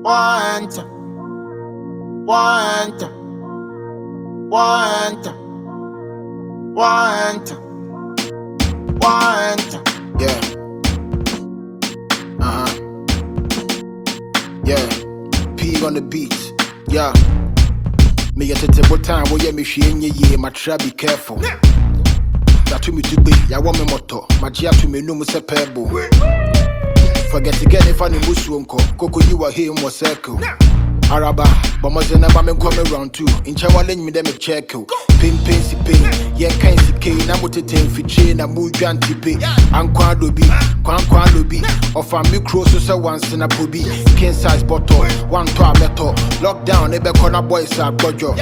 Want, want, want, want, want. Yeah. Yeah. P on the beat. Yeah. Me get it every time. Well, yeah, me she in ye. My try be careful. That to me to be. Ya want me moto. My jia to me no mo se pebble. Forget again if I need musu unko. Koko you are here mo circle. Araba, but must never me come around too. In Chawalin me dem me check you. Pin si pin. Yeah, kind si key. Na mote ten fi chain. Na mu jan tipe. Ankwa lobi. Kwankwa lobi. Of a micro so once in a pubi. King size bottle. One to a metal. Lockdown. Ebe kona boys are bojo.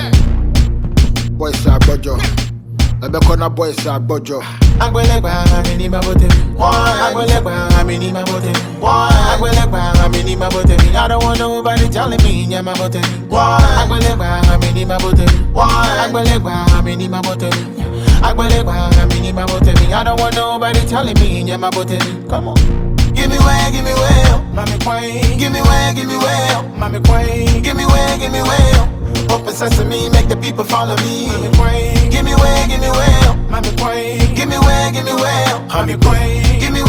Boys are bojo. Ebe kona boys are bojo. Agbelegba amini mabote. Agbelegba amini mabote. Agbelegba amini mabote. I don't want nobody telling me nya mabote. Agbelegba amini mabote. Agbelegba amini mabote. Agbelegba amini mabote. I don't want nobody telling me nya mabote. Come on. Give me way, mommy queen. Give me way, mommy queen. Give me way. Open sesame, make the people follow me. Mommy queen. Give me way, mommy queen. Give me way, mommy queen. Give me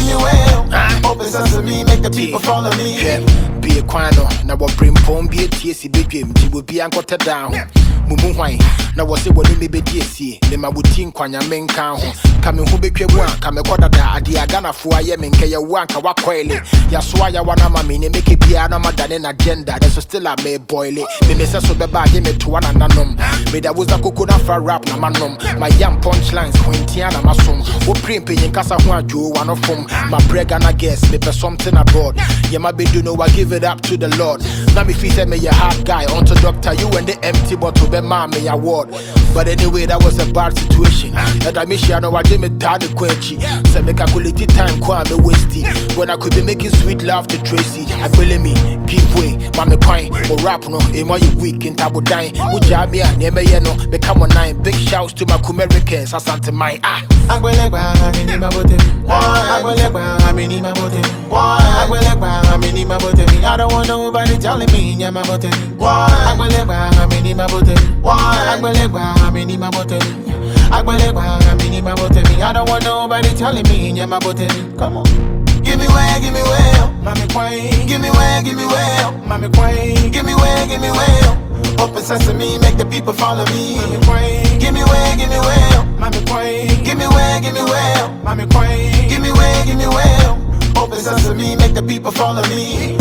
way. Open sesame, make the people follow me. Be a quano, now what bring pom be a TSC big game, she will be anchored down. Mumu wine, now was it what me be DSC, then my routine quanya main count. Coming who be one, come a quarter da, Diagana for I am in Kaya Wanka Wakwele. Yaswaya wana mammy, make it piano than an agenda, there's still a may boil it. Me miss us with the bag, me to one and unknown. Made a was a coconut for rap, na manum. My young punchlines, Quintiana Masum, who print paying Casa Juan Joe, one of whom my brag and I guess, me something abroad. Yeah, my baby, no, I give it up to the Lord. Now me feed me a hard guy, onto doctor, you and the empty bottle, be mommy award. But anyway, that was a bad situation. And I miss you, I know I did me down the quenchi. So make a quality time, quite me wasty. When I could be making sweet love to Tracy, I believe me, give way, mommy pine, or rap no, in my week in Tabo Dine. Would you me and never no, become a 9. Big shouts to my Americans, I sent to my Agbelegba amini mabote. Agbelegba amini mabote. Agbelegba amini mabote. I don't want nobody telling me nya mabote. Agbelegba amini mabote. Agbelegba amini mabote. Agbelegba amini mabote. I don't want nobody telling me nya mabote. Come on. Give me way, mommy queen. Give me way, mommy queen. Give me way. Open sesame, make the people follow me. Mommy queen. Give me way, mommy queen. Give me way, mommy queen. Give me way. Open sesame, make the people follow me.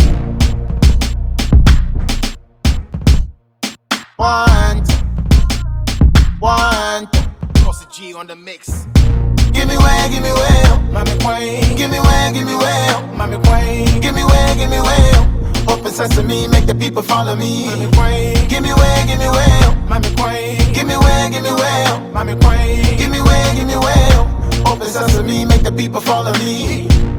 Want, Cross the G on the mix. Give me way, mommy queen. Give me way, mommy queen. Give me way. Open sesame, make the people follow me. Mommy queen. Give me way, mommy queen. Give me way, mommy queen. Give me way. Open sesame, make the people follow me.